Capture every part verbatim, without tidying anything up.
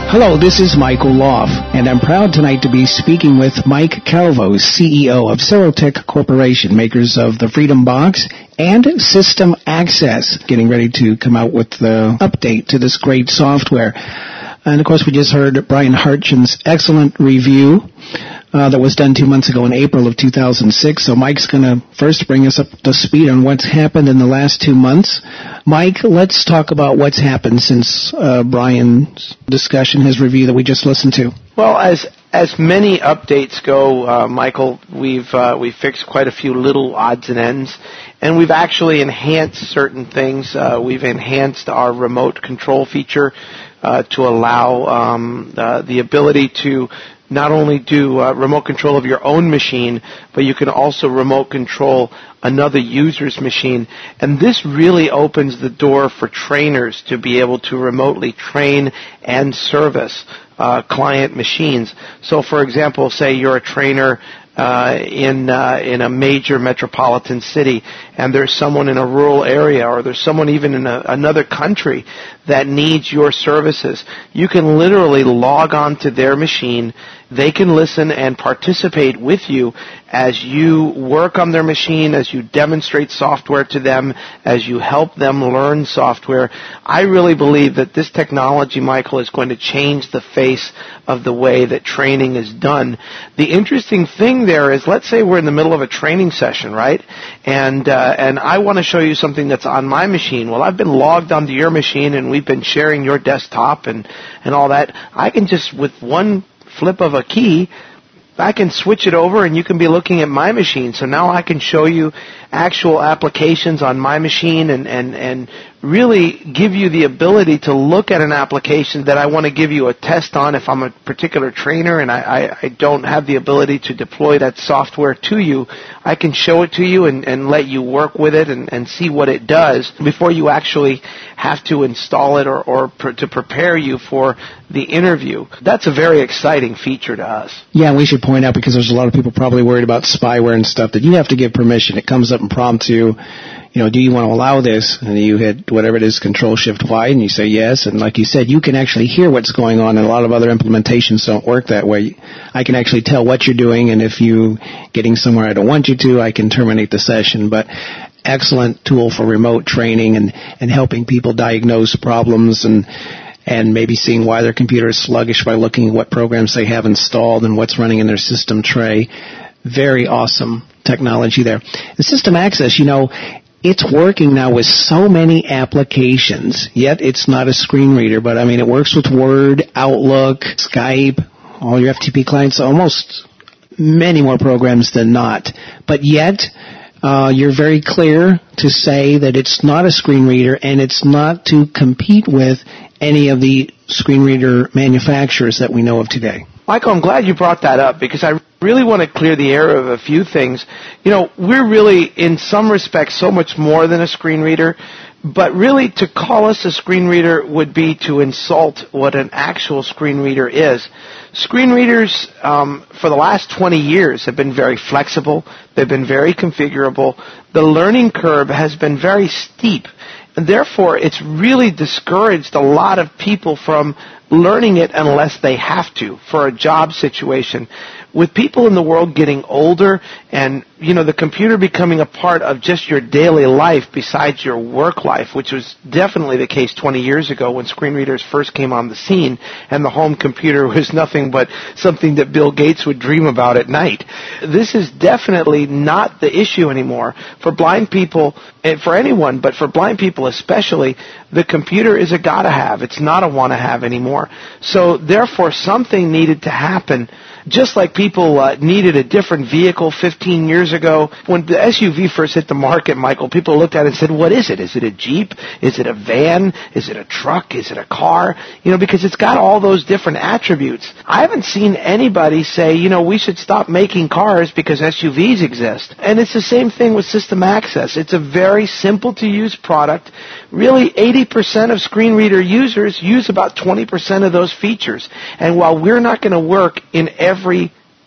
Hello, this is Michael Loff, and I'm proud tonight to be speaking with Mike Calvo, C E O of Serotech Corporation, makers of the Freedom Box and System Access, getting ready to come out with the update to this great software. And, of course, we just heard Brian Hartgen's excellent review uh, that was done two months ago in April of two thousand six. So Mike's going to first bring us up to speed on what's happened in the last two months. Mike, let's talk about what's happened since uh, Brian's discussion, his review that we just listened to. Well, as as many updates go, uh, Michael, we've uh, we've fixed quite a few little odds and ends, and we've actually enhanced certain things. Uh, we've enhanced our remote control feature uh, to allow um, uh, the ability to not only do uh, remote control of your own machine, but you can also remote control another user's machine. And this really opens the door for trainers to be able to remotely train and service uh, client machines. So, for example, say you're a trainer Uh, in uh, in a major metropolitan city, and there's someone in a rural area, or there's someone even in a, another country that needs your services. You can literally log on to their machine. They can listen and participate with you as you work on their machine, as you demonstrate software to them, as you help them learn software. I really believe that this technology, Michael, is going to change the face of the way that training is done. The interesting thing there is, let's say we're in the middle of a training session, right? And uh, and I want to show you something that's on my machine. Well, I've been logged onto your machine, and we've been sharing your desktop and, and all that. I can just, with one flip of a key, I can switch it over, and you can be looking at my machine. So now I can show you actual applications on my machine and, and, and really give you the ability to look at an application that I want to give you a test on if I'm a particular trainer and I, I, I don't have the ability to deploy that software to you. I can show it to you and, and let you work with it and, and see what it does before you actually have to install it or, or pr- to prepare you for the interview. That's a very exciting feature to us. Yeah, we should point out, because there's a lot of people probably worried about spyware and stuff, that you have to give permission. It comes up and prompts you, you know, do you want to allow this? And you hit whatever it is, Control-Shift-Y, and you say yes. And like you said, you can actually hear what's going on, and a lot of other implementations don't work that way. I can actually tell what you're doing, and if you're getting somewhere I don't want you to, I can terminate the session. But excellent tool for remote training and, and helping people diagnose problems and and maybe seeing why their computer is sluggish by looking at what programs they have installed and what's running in their system tray. Very awesome technology there. The System Access, you know, it's working now with so many applications, yet it's not a screen reader, but I mean, it works with Word, Outlook, Skype, all your F T P clients, almost many more programs than not. But yet, uh, you're very clear to say that it's not a screen reader, and it's not to compete with any of the screen reader manufacturers that we know of today. Michael, I'm glad you brought that up, because I really want to clear the air of a few things. You know, we're really, in some respects, so much more than a screen reader, but really to call us a screen reader would be to insult what an actual screen reader is. Screen readers, um, for the last twenty years, have been very flexible. They've been very configurable. The learning curve has been very steep. And therefore, it's really discouraged a lot of people from learning it unless they have to for a job situation. With people in the world getting older and, you know, the computer becoming a part of just your daily life besides your work life, which was definitely the case twenty years ago when screen readers first came on the scene and the home computer was nothing but something that Bill Gates would dream about at night. This is definitely not the issue anymore. For blind people, and for anyone, but for blind people especially, the computer is a gotta-have. It's not a wanna-have anymore. So therefore, something needed to happen. Just like people uh, needed a different vehicle fifteen years ago. When the S U V first hit the market, Michael, people looked at it and said, what is it? Is it a Jeep? Is it a van? Is it a truck? Is it a car? You know, because it's got all those different attributes. I haven't seen anybody say, you know, we should stop making cars because S U Vs exist. And it's the same thing with System Access. It's a very simple-to-use product. Really, eighty percent of screen reader users use about twenty percent of those features. And while we're not going to work in every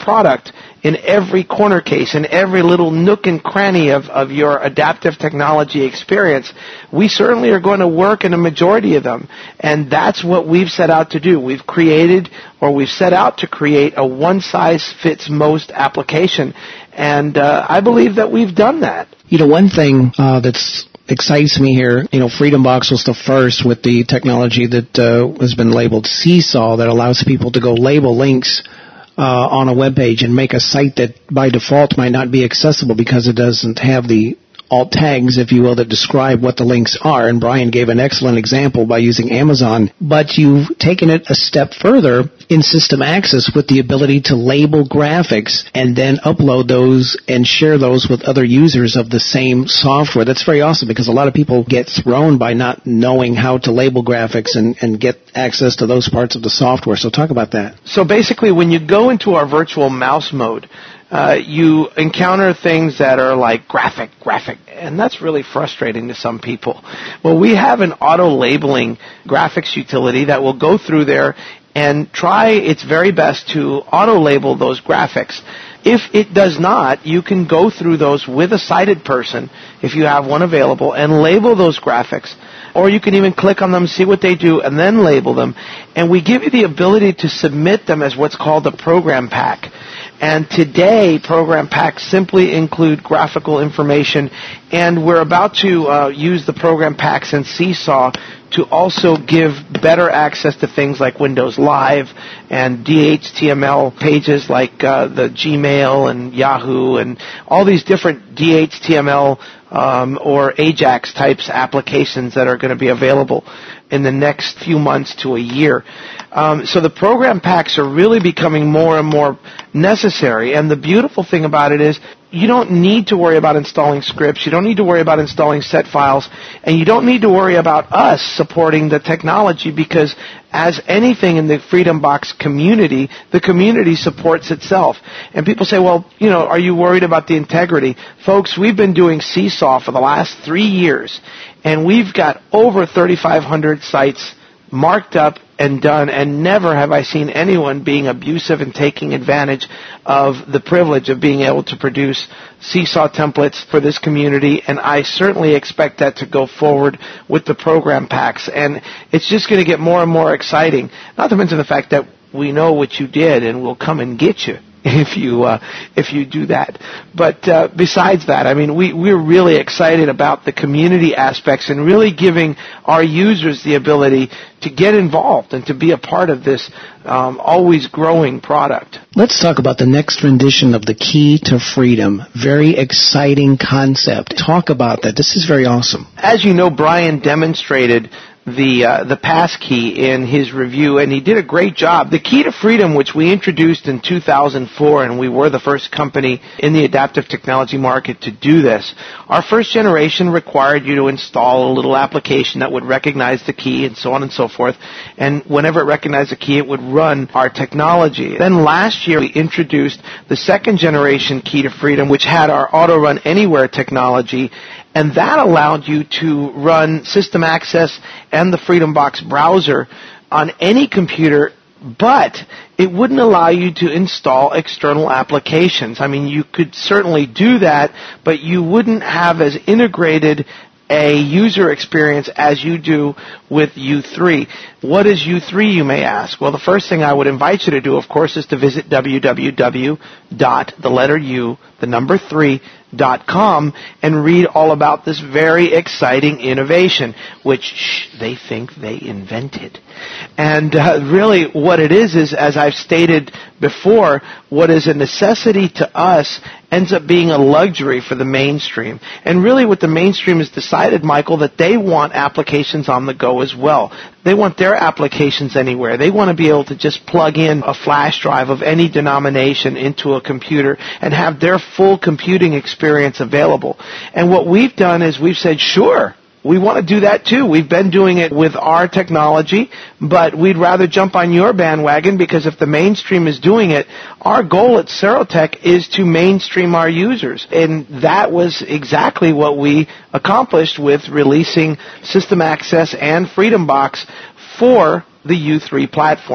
product in every corner case, in every little nook and cranny of, of your adaptive technology experience, we certainly are going to work in a majority of them. And that's what we've set out to do. We've created, or we've set out to create, a one-size-fits-most application. And uh, I believe that we've done that. You know, one thing uh, that's excites me here, you know, FreedomBox was the first with the technology that uh, has been labeled Seesaw that allows people to go label links Uh, on a web page and make a site that by default might not be accessible because it doesn't have the alt tags, if you will, that describe what the links are. And Brian gave an excellent example by using Amazon. But you've taken it a step further in System Access with the ability to label graphics and then upload those and share those with other users of the same software. That's very awesome because a lot of people get thrown by not knowing how to label graphics and, and get access to those parts of the software. So talk about that. So basically, when you go into our virtual mouse mode, Uh, you encounter things that are like graphic, graphic, and that's really frustrating to some people. Well, we have an auto-labeling graphics utility that will go through there and try its very best to auto-label those graphics. If it does not, you can go through those with a sighted person, if you have one available, and label those graphics. Or you can even click on them, see what they do, and then label them. And we give you the ability to submit them as what's called a program pack. And today, program packs simply include graphical information, and we're about to uh, use the program packs in Seesaw to also give better access to things like Windows Live and D H T M L pages like uh, the Gmail and Yahoo and all these different D H T M L um, or Ajax types applications that are going to be available in the next few months to a year. Um, so the program packs are really becoming more and more necessary. And the beautiful thing about it is you don't need to worry about installing scripts. You don't need to worry about installing set files. And you don't need to worry about us supporting the technology because as anything in the FreedomBox community, the community supports itself. And people say, well, you know, are you worried about the integrity? Folks, we've been doing Seesaw for the last three years. And we've got over thirty-five hundred sites marked up and done, and never have I seen anyone being abusive and taking advantage of the privilege of being able to produce Seesaw templates for this community, and I certainly expect that to go forward with the program packs. And it's just going to get more and more exciting, not to mention the fact that we know what you did and we'll come and get you if you uh, if you do that. But uh, besides that, I mean, we, we're really excited about the community aspects and really giving our users the ability to get involved and to be a part of this um, always growing product. Let's talk about the next rendition of the Key to Freedom. Very exciting concept. Talk about that. This is very awesome. As you know, Brian demonstrated the uh, the passkey in his review, and he did a great job. The Key to Freedom, which we introduced in two thousand four, and we were the first company in the adaptive technology market to do this. Our first generation required you to install a little application that would recognize the key and so on and so forth, and whenever it recognized the key, it would run our technology. Then last year, we introduced the second generation Key to Freedom, which had our Auto Run Anywhere technology, and that allowed you to run System Access and the FreedomBox browser on any computer, but it wouldn't allow you to install external applications. I mean, you could certainly do that, but you wouldn't have as integrated a user experience as you do with U three. What is U three, you may ask? Well, the first thing I would invite you to do, of course, is to visit w w w dot the letter U, the number three, dot com and read all about this very exciting innovation, which shh, they think they invented. And uh, really what it is is, as I've stated before, what is a necessity to us ends up being a luxury for the mainstream. And really what the mainstream has decided, Michael, that they want applications on the go as well. They want their applications anywhere. They want to be able to just plug in a flash drive of any denomination into a computer and have their full computing experience available. And what we've done is we've said, sure, we want to do that too. We've been doing it with our technology, but we'd rather jump on your bandwagon because if the mainstream is doing it, our goal at Serotech is to mainstream our users. And that was exactly what we accomplished with releasing System Access and FreedomBox for the U three platform.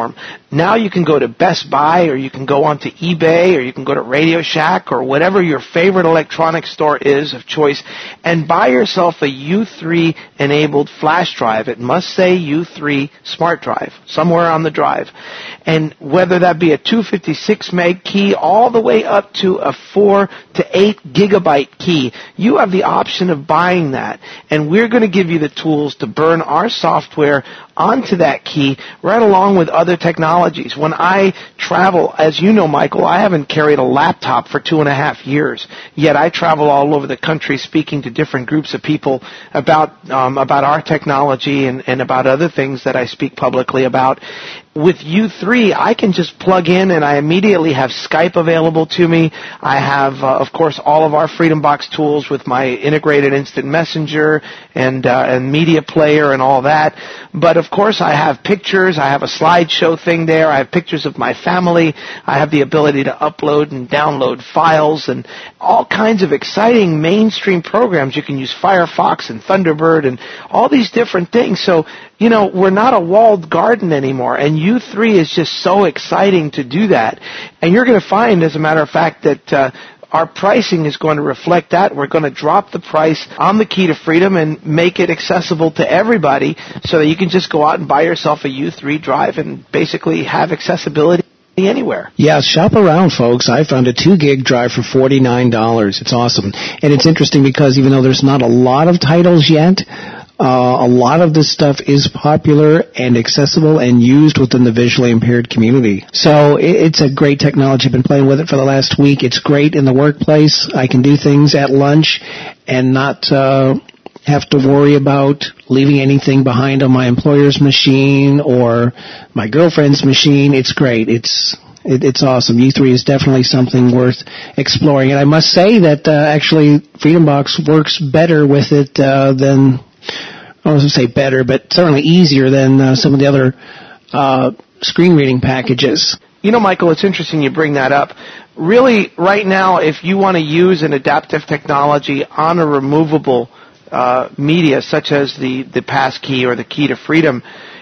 Now you can go to Best Buy, or you can go onto eBay, or you can go to Radio Shack, or whatever your favorite electronics store is of choice, and buy yourself a U three enabled flash drive. It must say U three smart drive somewhere on the drive. And whether that be a two fifty-six meg key all the way up to a four to eight gigabyte key, you have the option of buying that. And we're going to give you the tools to burn our software onto that key right along with other technologies. When I travel, as you know, Michael, I haven't carried a laptop for two and a half years, yet I travel all over the country speaking to different groups of people about um, about our technology and, and about other things that I speak publicly about. With U three, I can just plug in and I immediately have Skype available to me. I have, uh, of course, all of our FreedomBox tools with my integrated instant messenger and uh, and media player and all that. But, of course, I have pictures. I have a slideshow thing there. I have pictures of my family. I have the ability to upload and download files and all kinds of exciting mainstream programs. You can use Firefox and Thunderbird and all these different things. So, you know, we're not a walled garden anymore, and U three is just so exciting to do that. And you're going to find, as a matter of fact, that uh, our pricing is going to reflect that. We're going to drop the price on the Key to Freedom and make it accessible to everybody so that you can just go out and buy yourself a U three drive and basically have accessibility anywhere. Yeah, shop around, folks. I found a two gig drive for forty-nine dollars. It's awesome. And it's interesting because even though there's not a lot of titles yet, Uh, a lot of this stuff is popular and accessible and used within the visually impaired community. So it, it's a great technology. I've been playing with it for the last week. It's great in the workplace. I can do things at lunch and not uh, have to worry about leaving anything behind on my employer's machine or my girlfriend's machine. It's great. It's It, it's awesome. U three is definitely something worth exploring. And I must say that uh, actually FreedomBox works better with it uh, than... I don't want to say better, but certainly easier than uh, some of the other uh, screen reading packages. You know, Michael, it's interesting you bring that up. Really, right now, if you want to use an adaptive technology on a removable uh, media, such as the, the passkey or the Key to Freedom,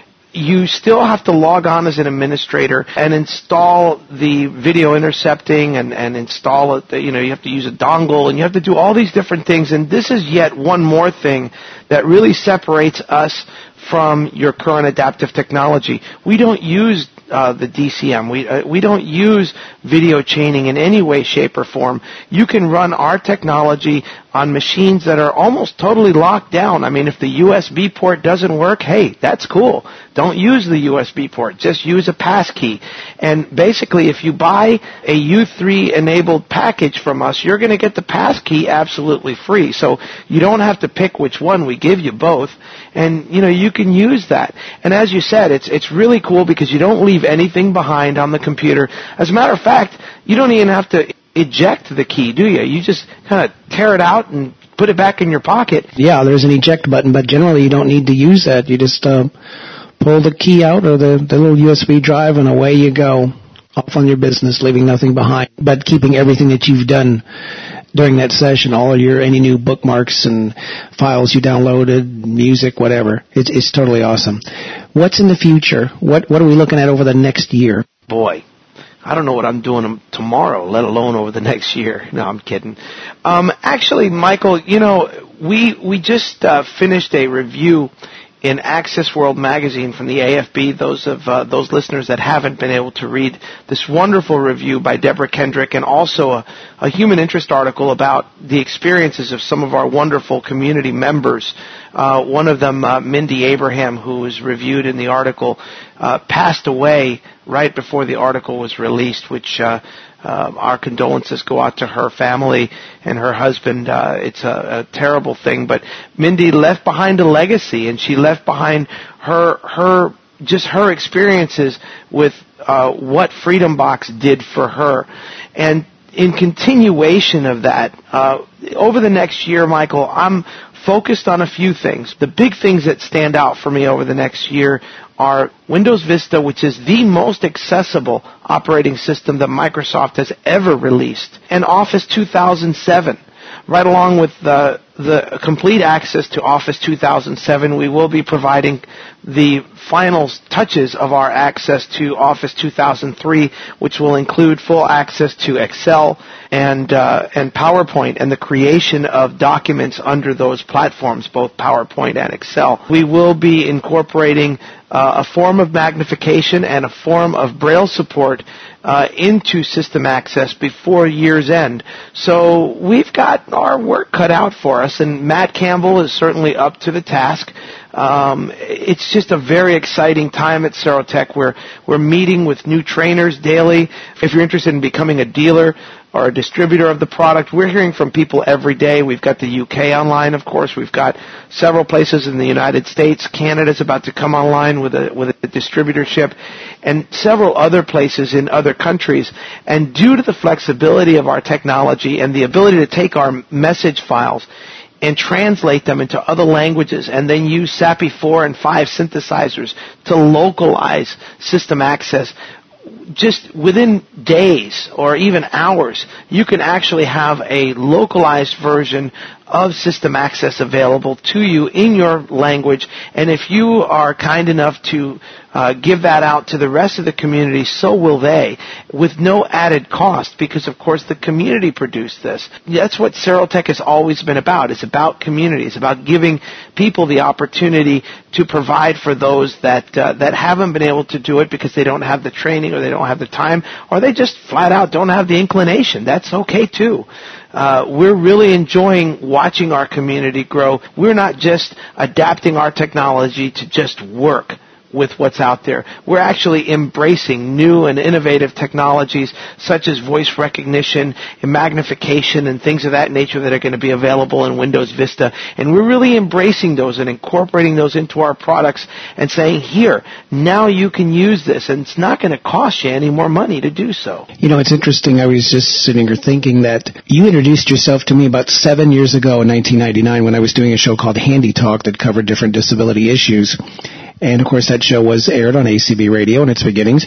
you still have to log on as an administrator and install the video intercepting and, and install it. You know, you have to use a dongle and you have to do all these different things. And this is yet one more thing that really separates us from your current adaptive technology. We don't use uh, the D C M. We uh, we don't use video chaining in any way, shape, or form. You can run our technology on machines that are almost totally locked down. I mean, if the U S B port doesn't work, hey, that's cool. Don't use the U S B port. Just use a passkey. And basically, if you buy a U three enabled package from us, you're going to get the passkey absolutely free. So you don't have to pick which one. We give you both. And, you know, you can use that. And as you said, it's it's really cool because you don't leave anything behind on the computer. As a matter of fact, you don't even have to eject the key, do you? You just kind of tear it out and put it back in your pocket. Yeah, there's an eject button, but generally you don't need to use that. You just uh, pull the key out or the, the little U S B drive and away you go. Off on your business, leaving nothing behind, but keeping everything that you've done during that session, all of your, any new bookmarks and files you downloaded, music, whatever. It's, it's totally awesome. What's in the future? What, what are we looking at over the next year? Boy, I don't know what I'm doing tomorrow, let alone over the next year. No, I'm kidding. Um, actually, Michael, you know, we we just uh, finished a review in Access World magazine from the A F B. Those of uh, those listeners that haven't been able to read this wonderful review by Deborah Kendrick, and also a, a human interest article about the experiences of some of our wonderful community members. Uh, one of them, uh, Mindy Abraham, who was reviewed in the article, uh, passed away right before the article was released, which uh, uh, our condolences go out to her family and her husband. Uh, it's a, a terrible thing, but Mindy left behind a legacy, and she left behind her her just her experiences with uh, what FreedomBox did for her. And in continuation of that, uh, over the next year, Michael, I'm focused on a few things. The big things that stand out for me over the next year are Windows Vista, which is the most accessible operating system that Microsoft has ever released, and Office two thousand seven, right along with uh, the complete access to Office two thousand seven. We will be providing the final touches of our access to Office two thousand three, which will include full access to Excel and uh, and PowerPoint and the creation of documents under those platforms, both PowerPoint and Excel. We will be incorporating uh, a form of magnification and a form of Braille support uh, into System Access before year's end. So we've got our work cut out for us, and Matt Campbell is certainly up to the task. Um, it's just a very exciting time at Serotech. We're, we're meeting with new trainers daily. If you're interested in becoming a dealer or a distributor of the product, we're hearing from people every day. We've got the U K online, of course. We've got several places in the United States. Canada's about to come online with a, with a distributorship, and several other places in other countries. And due to the flexibility of our technology and the ability to take our message files and translate them into other languages, and then use S A P I four and five synthesizers to localize System Access, just within days or even hours, you can actually have a localized version of System Access available to you in your language. And if you are kind enough to uh, give that out to the rest of the community, so will they, with no added cost, because of course the community produced this. That's what Serotech has always been about. It's about community. It's about giving people the opportunity to provide for those that uh, that haven't been able to do it because they don't have the training, or they don't have the time, or they just flat out don't have the inclination. That's okay too. Uh, we're really enjoying watching our community grow. We're not just adapting our technology to just work with what's out there. We're actually embracing new and innovative technologies such as voice recognition and magnification and things of that nature that are going to be available in Windows Vista. And we're really embracing those and incorporating those into our products and saying, here, now you can use this, and it's not going to cost you any more money to do so. You know, it's interesting. I was just sitting here thinking that you introduced yourself to me about seven years ago in nineteen ninety-nine when I was doing a show called Handy Talk that covered different disability issues. And, of course, that show was aired on A C B Radio in its beginnings.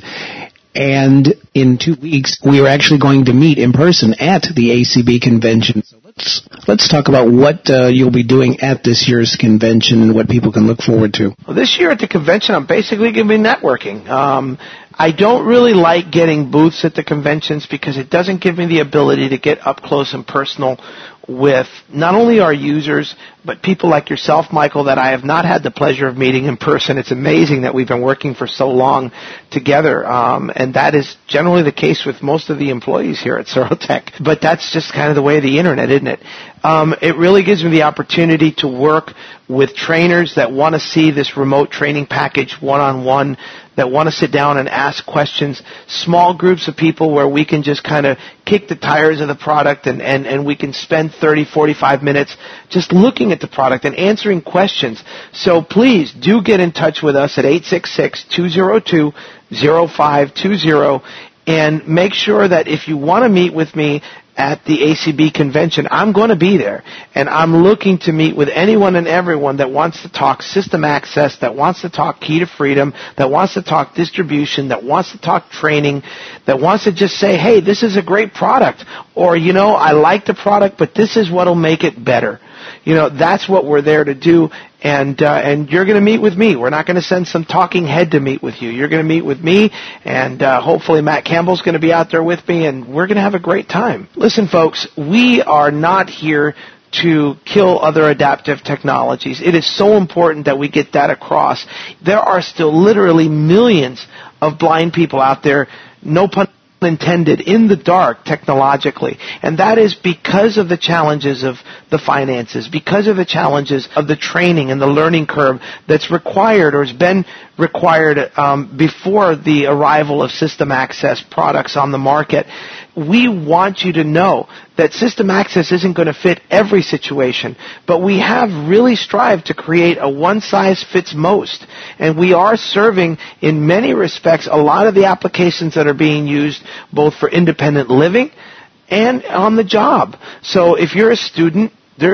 And in two weeks, we were actually going to meet in person at the A C B convention. So let's let's talk about what uh, you'll be doing at this year's convention and what people can look forward to. Well, this year at the convention, I'm basically going to be networking. Um, I don't really like getting booths at the conventions because it doesn't give me the ability to get up close and personal with not only our users, but people like yourself, Michael, that I have not had the pleasure of meeting in person. It's amazing that we've been working for so long together, um, and that is generally the case with most of the employees here at Serotech. But that's just kind of the way of the Internet, isn't it? Um, it really gives me the opportunity to work with trainers that want to see this remote training package one-on-one, that want to sit down and ask questions, small groups of people where we can just kind of kick the tires of the product and, and, and we can spend thirty, forty-five minutes just looking at the product and answering questions. So please do get in touch with us at eight six six, two zero two, zero five two zero and make sure that if you want to meet with me at the A C B convention, I'm going to be there, and I'm looking to meet with anyone and everyone that wants to talk system access, that wants to talk key to freedom, that wants to talk distribution, that wants to talk training, that wants to just say, hey, this is a great product, or, you know, I like the product, but this is what will make it better. You know, that's what we're there to do, and uh, and you're going to meet with me. We're not going to send some talking head to meet with you. You're going to meet with me, and uh, hopefully Matt Campbell's going to be out there with me, and we're going to have a great time. Listen, folks, we are not here to kill other adaptive technologies. It is so important that we get that across. There are still literally millions of blind people out there, no pun intended, in the dark technologically. And that is because of the challenges of the finances, because of the challenges of the training and the learning curve that's required or has been required um, before the arrival of system access products on the market. We want you to know that system access isn't going to fit every situation, but we have really strived to create a one-size-fits-most. And we are serving, in many respects, a lot of the applications that are being used both for independent living and on the job. So if you're a student, there's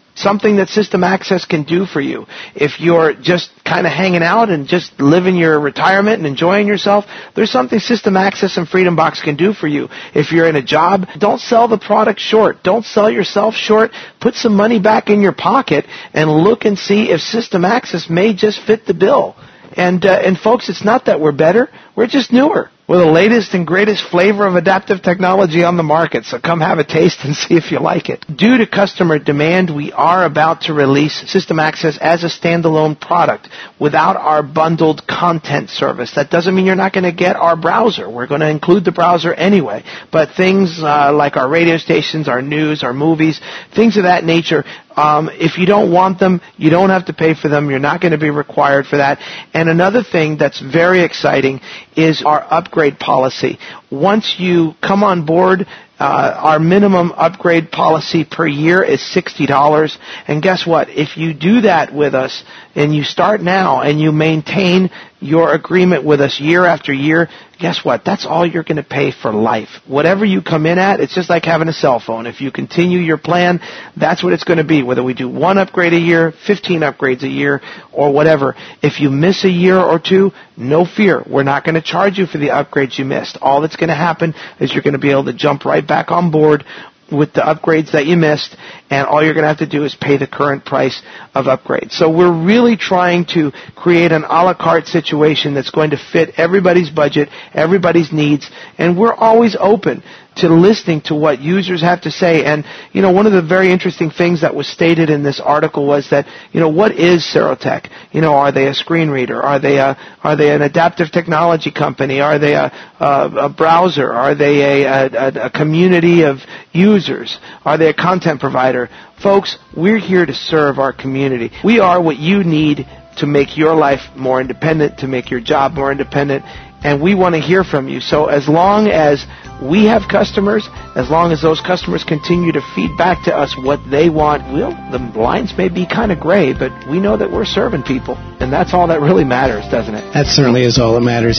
something that System Access can do for you. If you're just kind of hanging out and just living your retirement and enjoying yourself, there's something System Access and FreedomBox can do for you. If you're in a job, don't sell the product short. Don't sell yourself short. Put some money back in your pocket and look and see if System Access may just fit the bill. And, uh, and folks, it's not that we're better. We're just newer. We're the latest and greatest flavor of adaptive technology on the market, so come have a taste and see if you like it. Due to customer demand, we are about to release System Access as a standalone product without our bundled content service. That doesn't mean you're not going to get our browser. We're going to include the browser anyway, but things uh, like our radio stations, our news, our movies, things of that nature, Um, if you don't want them, you don't have to pay for them. You're not going to be required for that. And another thing that's very exciting is our upgrade policy. Once you come on board, uh, our minimum upgrade policy per year is sixty dollars. And guess what? If you do that with us and you start now and you maintain your agreement with us year after year, guess what? That's all you're going to pay for life. Whatever you come in at, it's just like having a cell phone. If you continue your plan, that's what it's going to be, whether we do one upgrade a year, fifteen upgrades a year, or whatever. If you miss a year or two, no fear. We're not going to charge you for the upgrades you missed. All that's going to happen is you're going to be able to jump right back on board with the upgrades that you missed, and all you're going to have to do is pay the current price of upgrades. So we're really trying to create an a la carte situation that's going to fit everybody's budget, everybody's needs, and we're always open to listening to what users have to say. And, you know, one of the very interesting things that was stated in this article was that, you know, what is Serotech? You know, are they a screen reader? Are they a, are they an adaptive technology company? Are they a, a, a browser? Are they a, a, a community of users? Are they a content provider? Folks, we're here to serve our community. We are what you need to make your life more independent, to make your job more independent, and we want to hear from you. So as long as we have customers, as long as those customers continue to feed back to us what they want, well, the lines may be kind of gray, but we know that we're serving people, and that's all that really matters, doesn't it? That certainly is all that matters.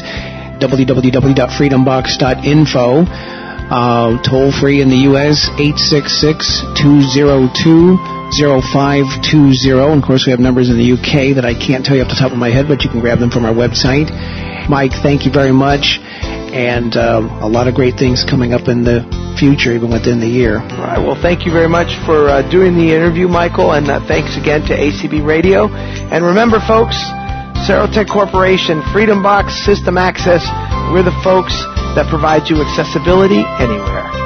w w w dot freedom box dot info. Uh, toll free in the U S, eight six six, two zero two, zero five two zero. And of course, we have numbers in the U K that I can't tell you off the top of my head, but you can grab them from our website. Mike, thank you very much. And uh, a lot of great things coming up in the future, even within the year. All right. Well, thank you very much for uh, doing the interview, Michael, and uh, thanks again to A C B Radio. And remember, folks, Serotech Corporation, FreedomBox, System Access, we're the folks that provide you accessibility anywhere.